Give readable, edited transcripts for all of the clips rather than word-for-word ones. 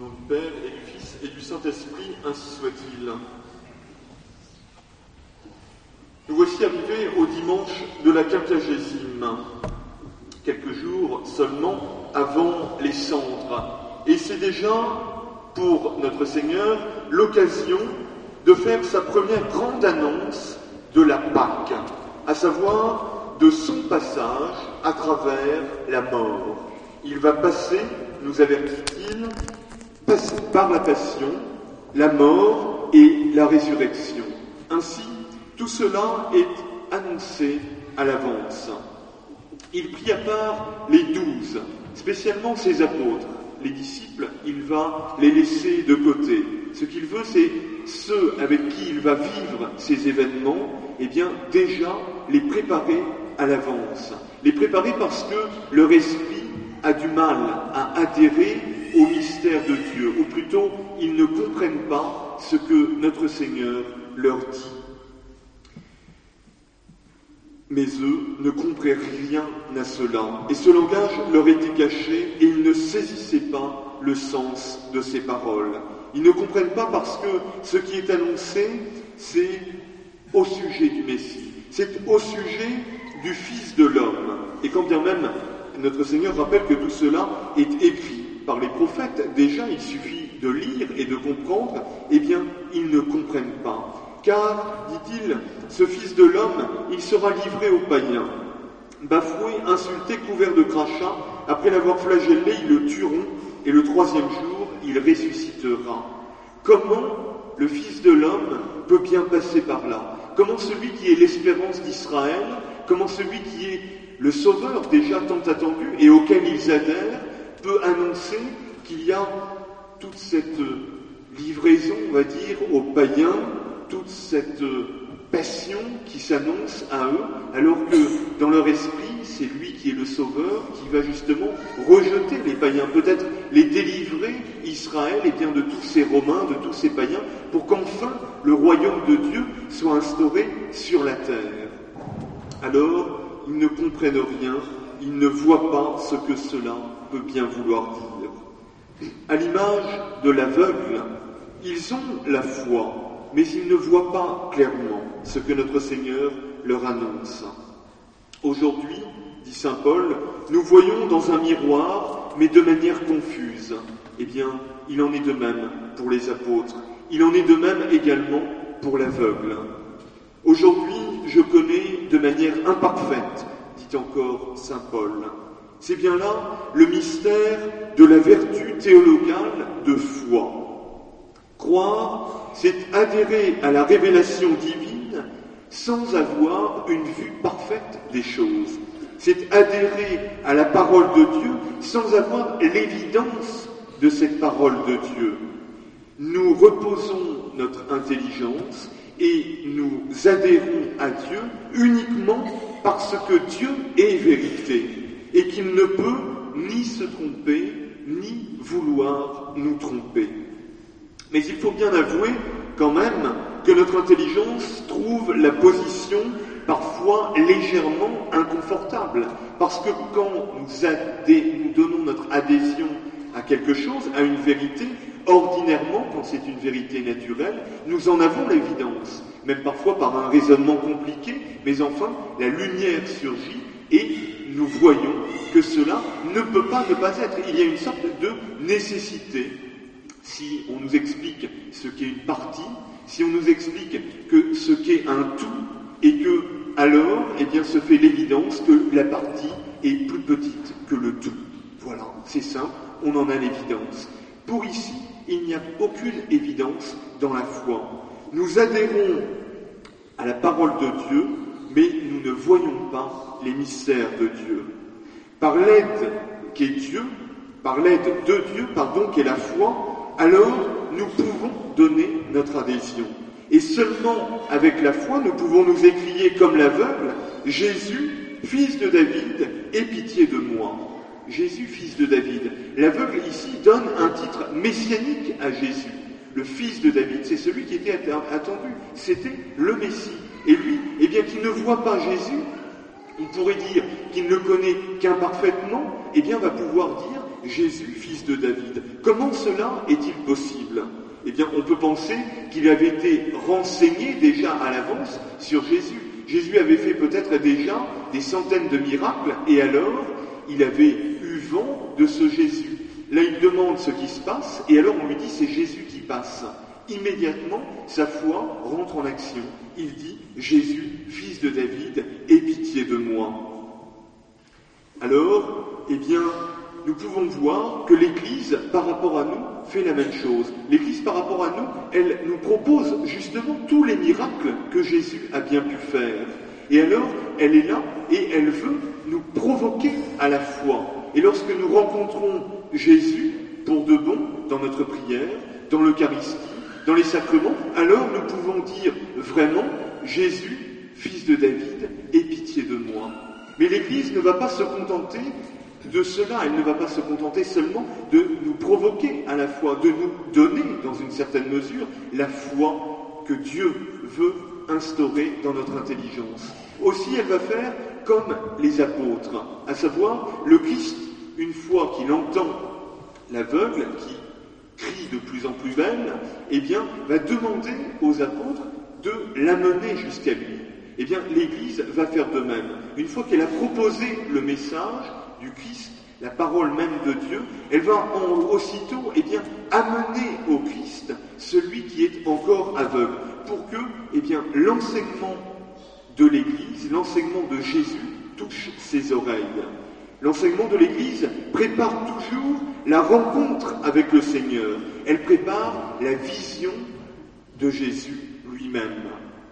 nom du Père et du Fils et du Saint-Esprit, ainsi soit-il. Nous voici arrivés au dimanche de la Quinquagésime, quelques jours seulement avant les cendres. Et c'est déjà, pour notre Seigneur, l'occasion de faire sa première grande annonce de la Pâque, à savoir de son passage à travers la mort. Il va passer, nous avertit-il, par la passion, la mort et la résurrection. Ainsi, tout cela est annoncé à l'avance. Il prit à part les 12, spécialement ses apôtres. Les disciples, il va les laisser de côté. Ce qu'il veut, c'est ceux avec qui il va vivre ces événements, déjà les préparer à l'avance. Les préparer parce que leur esprit a du mal à adhérer au mystère de Dieu, ou plutôt, ils ne comprennent pas ce que notre Seigneur leur dit. Mais eux ne comprenaient rien à cela, et ce langage leur était caché, et ils ne saisissaient pas le sens de ces paroles. Ils ne comprennent pas parce que ce qui est annoncé, c'est au sujet du Messie, c'est au sujet du Fils de l'homme. Et quand bien même notre Seigneur rappelle que tout cela est écrit par les prophètes, déjà il suffit de lire et de comprendre, ils ne comprennent pas. Car, dit-il, ce Fils de l'homme, il sera livré aux païens. Bafoué, insulté, couvert de crachats, après l'avoir flagellé, ils le tueront, et le 3e jour, il ressuscitera. Comment le Fils de l'homme peut bien passer par là? Comment celui qui est l'espérance d'Israël, comment celui qui est le Sauveur déjà tant attendu et auquel ils adhèrent, peut annoncer qu'il y a toute cette livraison, on va dire, aux païens, toute cette passion qui s'annonce à eux, alors que dans leur esprit, c'est lui qui est le Sauveur, qui va justement rejeter les païens, peut-être les délivrer, Israël, de tous ces Romains, de tous ces païens, pour qu'enfin le royaume de Dieu soit instauré sur la terre. Alors, ils ne comprennent rien, ils ne voient pas ce que cela peut bien vouloir dire. À l'image de l'aveugle, ils ont la foi, mais ils ne voient pas clairement ce que notre Seigneur leur annonce. Aujourd'hui, dit saint Paul, nous voyons dans un miroir, mais de manière confuse. Il en est de même pour les apôtres. Il en est de même également pour l'aveugle. Aujourd'hui, je connais de manière imparfaite, dit encore saint Paul. C'est bien là le mystère de la vertu théologale de foi. Croire, c'est adhérer à la révélation divine sans avoir une vue parfaite des choses. C'est adhérer à la parole de Dieu sans avoir l'évidence de cette parole de Dieu. Nous reposons notre intelligence et nous adhérons à Dieu uniquement parce que Dieu est vérité et qu'il ne peut ni se tromper, ni vouloir nous tromper. Mais il faut bien avouer quand même que notre intelligence trouve la position parfois légèrement inconfortable. Parce que quand nous donnons notre adhésion à quelque chose, à une vérité, ordinairement, quand c'est une vérité naturelle, nous en avons l'évidence. Même parfois par un raisonnement compliqué, mais enfin, la lumière surgit et nous voyons que cela ne peut pas ne pas être. Il y a une sorte de nécessité. Si on nous explique ce qu'est une partie, si on nous explique que ce qu'est un tout, et que alors, se fait l'évidence que la partie est plus petite que le tout. Voilà, c'est simple, on en a l'évidence. Pour ici, il n'y a aucune évidence dans la foi. Nous adhérons à la parole de Dieu, mais nous ne voyons pas les mystères de Dieu. Par l'aide qu'est Dieu, par l'aide de Dieu, qu'est la foi, alors nous pouvons donner notre adhésion. Et seulement avec la foi, nous pouvons nous écrier comme l'aveugle, « Jésus, fils de David, aie pitié de moi ». Jésus, fils de David. L'aveugle ici donne un titre messianique à Jésus. Le fils de David, c'est celui qui était attendu. C'était le Messie. Et lui, qui ne voit pas Jésus, on pourrait dire qu'il ne le connaît qu'imparfaitement, va pouvoir dire Jésus, fils de David. Comment cela est-il possible ? Eh bien, on peut penser qu'il avait été renseigné déjà à l'avance sur Jésus. Jésus avait fait peut-être déjà des centaines de miracles, et alors, il avait eu vent de ce Jésus. Là, il demande ce qui se passe, et alors on lui dit, c'est Jésus qui passe. Immédiatement, sa foi rentre en action. Il dit, Jésus, fils de David, aie pitié de moi. Alors, eh bien, nous pouvons voir que l'Église, par rapport à nous, fait la même chose. L'Église, par rapport à nous, elle nous propose justement tous les miracles que Jésus a bien pu faire. Et alors, elle est là et elle veut nous provoquer à la foi. Et lorsque nous rencontrons Jésus, pour de bon, dans notre prière, dans l'Eucharistie, dans les sacrements, alors nous pouvons dire vraiment, Jésus, fils de David, aie pitié de moi. Mais l'Église ne va pas se contenter de cela, elle ne va pas se contenter seulement de nous provoquer à la foi, de nous donner, dans une certaine mesure, la foi que Dieu veut instaurer dans notre intelligence. Aussi, elle va faire comme les apôtres, à savoir, le Christ, une fois qu'il entend l'aveugle qui crie de plus en plus belle, eh bien, va demander aux apôtres de l'amener jusqu'à lui. Eh bien, l'Église va faire de même. Une fois qu'elle a proposé le message du Christ, la parole même de Dieu, elle va aussitôt, eh bien, amener au Christ celui qui est encore aveugle, pour que, eh bien, l'enseignement de l'Église, l'enseignement de Jésus touche ses oreilles. L'enseignement de l'Église prépare toujours la rencontre avec le Seigneur. Elle prépare la vision de Jésus lui-même.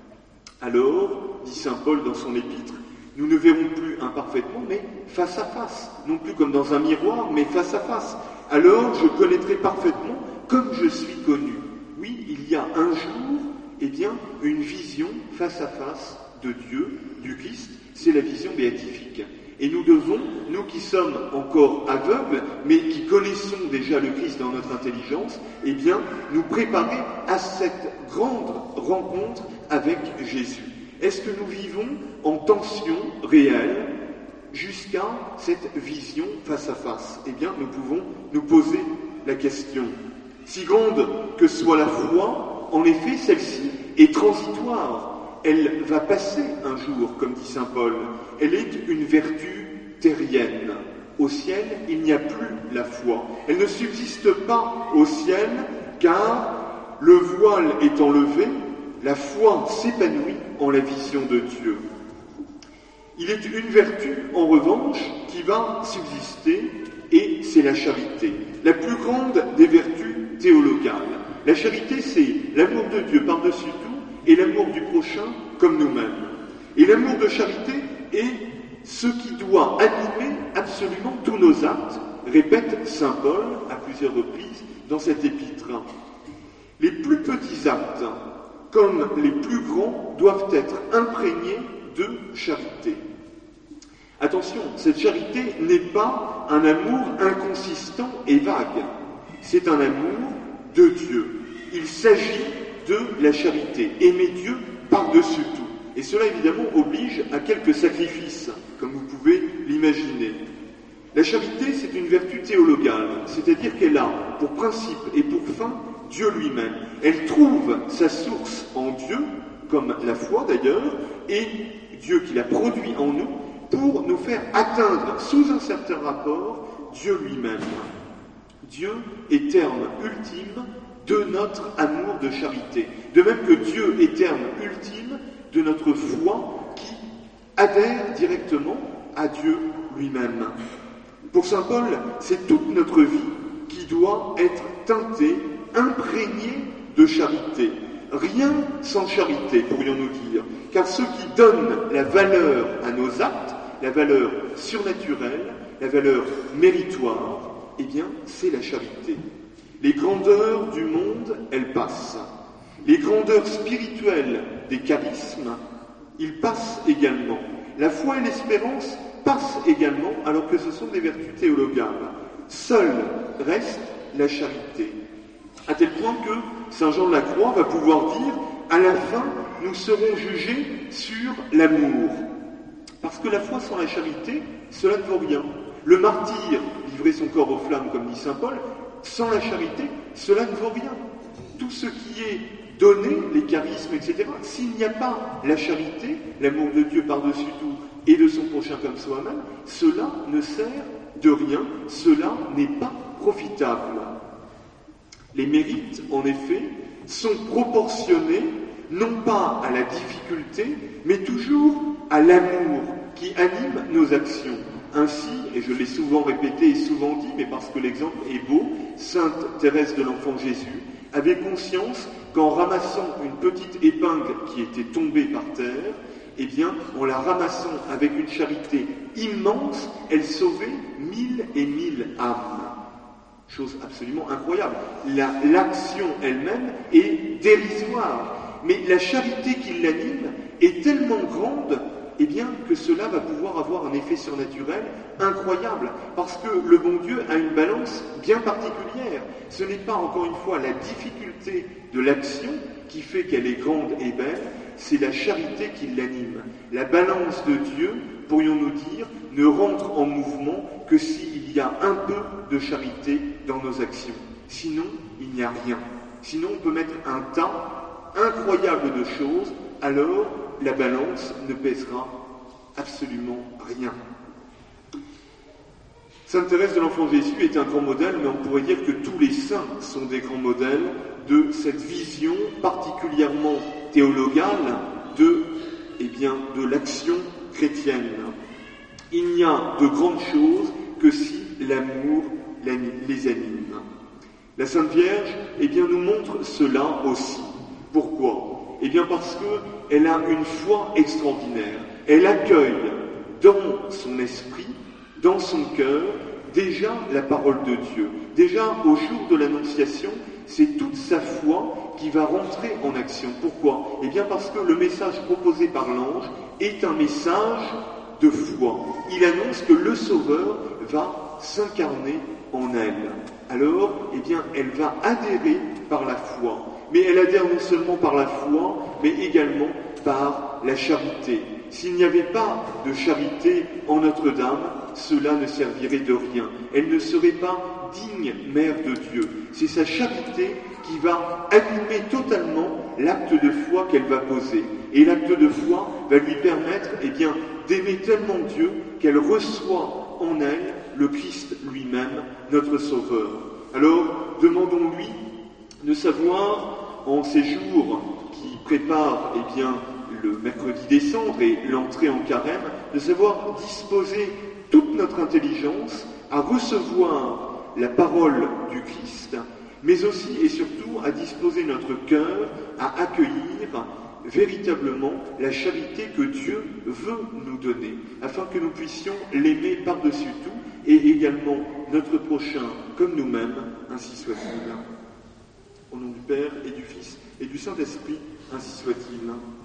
Alors, dit saint Paul dans son épître, nous ne verrons plus imparfaitement, mais face à face. Non plus comme dans un miroir, mais face à face. Alors, je connaîtrai parfaitement comme je suis connu. Oui, il y a un jour, eh bien, une vision face à face de Dieu, du Christ, c'est la vision béatifique. Et nous devons, nous qui sommes encore aveugles, mais qui connaissons déjà le Christ dans notre intelligence, eh bien, nous préparer à cette grande rencontre avec Jésus. Est-ce que nous vivons en tension réelle jusqu'à cette vision face à face ? Eh bien, nous pouvons nous poser la question. Si grande que soit la foi, en effet, celle-ci est transitoire. Elle va passer un jour, comme dit saint Paul. Elle est une vertu terrienne. Au ciel, il n'y a plus la foi. Elle ne subsiste pas au ciel, car le voile étant levé, la foi s'épanouit en la vision de Dieu. Il est une vertu, en revanche, qui va subsister, et c'est la charité. La plus grande des vertus théologales. La charité, c'est l'amour de Dieu par-dessus tout, et l'amour du prochain comme nous-mêmes. Et l'amour de charité est ce qui doit animer absolument tous nos actes, répète saint Paul à plusieurs reprises dans cet épître. Les plus petits actes, comme les plus grands, doivent être imprégnés de charité. Attention, cette charité n'est pas un amour inconsistant et vague. C'est un amour de Dieu. Il s'agit de la charité, aimer Dieu par-dessus tout. Et cela, évidemment, oblige à quelques sacrifices, comme vous pouvez l'imaginer. La charité, c'est une vertu théologale, c'est-à-dire qu'elle a pour principe et pour fin Dieu lui-même. Elle trouve sa source en Dieu, comme la foi d'ailleurs, et Dieu qui l'a produit en nous, pour nous faire atteindre, sous un certain rapport, Dieu lui-même. Dieu est terme ultime de notre amour de charité. De même que Dieu est terme ultime de notre foi qui adhère directement à Dieu lui-même. Pour saint Paul, c'est toute notre vie qui doit être teintée, imprégnée de charité. Rien sans charité, pourrions-nous dire, car ce qui donne la valeur à nos actes, la valeur surnaturelle, la valeur méritoire, eh bien, c'est la charité. Les grandeurs du monde, elles passent. Les grandeurs spirituelles des charismes, ils passent également. La foi et l'espérance passent également, alors que ce sont des vertus théologales. Seule reste la charité. À tel point que saint Jean de la Croix va pouvoir dire, à la fin, nous serons jugés sur l'amour. Parce que la foi sans la charité, cela ne vaut rien. Le martyr, il livrer son corps aux flammes, comme dit saint Paul, sans la charité, cela ne vaut rien. Tout ce qui est donné, les charismes, etc., s'il n'y a pas la charité, l'amour de Dieu par-dessus tout et de son prochain comme soi-même, cela ne sert de rien, cela n'est pas profitable. Les mérites, en effet, sont proportionnés non pas à la difficulté, mais toujours à l'amour qui anime nos actions. Ainsi, et je l'ai souvent répété et souvent dit, mais parce que l'exemple est beau, sainte Thérèse de l'Enfant Jésus avait conscience qu'en ramassant une petite épingle qui était tombée par terre, eh bien, en la ramassant avec une charité immense, elle sauvait 1000 et 1000 âmes. Chose absolument incroyable. L'action elle-même est dérisoire, mais la charité qui l'anime est tellement grande, eh bien, que cela va pouvoir avoir un effet surnaturel incroyable, parce que le bon Dieu a une balance bien particulière. Ce n'est pas, encore une fois, la difficulté de l'action qui fait qu'elle est grande et belle, c'est la charité qui l'anime. La balance de Dieu, pourrions-nous dire, ne rentre en mouvement que s'il y a un peu de charité dans nos actions. Sinon, il n'y a rien. Sinon, on peut mettre un tas incroyable de choses, alors la balance ne pèsera absolument rien. Sainte Thérèse de l'Enfant Jésus est un grand modèle, mais on pourrait dire que tous les saints sont des grands modèles de cette vision particulièrement théologale de l'action chrétienne. Il n'y a de grandes choses que si l'amour les anime. La Sainte Vierge, nous montre cela aussi. Pourquoi ? Parce qu'elle a une foi extraordinaire. Elle accueille dans son esprit, dans son cœur, déjà la parole de Dieu. Déjà, au jour de l'Annonciation, c'est toute sa foi qui va rentrer en action. Pourquoi ? Parce que le message proposé par l'ange est un message de foi. Il annonce que le Sauveur va s'incarner en elle. Alors, elle va adhérer par la foi. Mais elle adhère non seulement par la foi, mais également par la charité. S'il n'y avait pas de charité en Notre-Dame, cela ne servirait de rien. Elle ne serait pas digne mère de Dieu. C'est sa charité qui va animer totalement l'acte de foi qu'elle va poser. Et l'acte de foi va lui permettre d'aimer tellement Dieu qu'elle reçoit en elle le Christ lui-même, notre Sauveur. Alors, demandons-lui de savoir, en ces jours qui préparent le mercredi des cendres et l'entrée en carême, de savoir disposer toute notre intelligence à recevoir la parole du Christ, mais aussi et surtout à disposer notre cœur à accueillir véritablement la charité que Dieu veut nous donner, afin que nous puissions l'aimer par-dessus tout, et également notre prochain comme nous-mêmes, ainsi soit-il. Au nom du Père et du Fils et du Saint-Esprit, ainsi soit-il.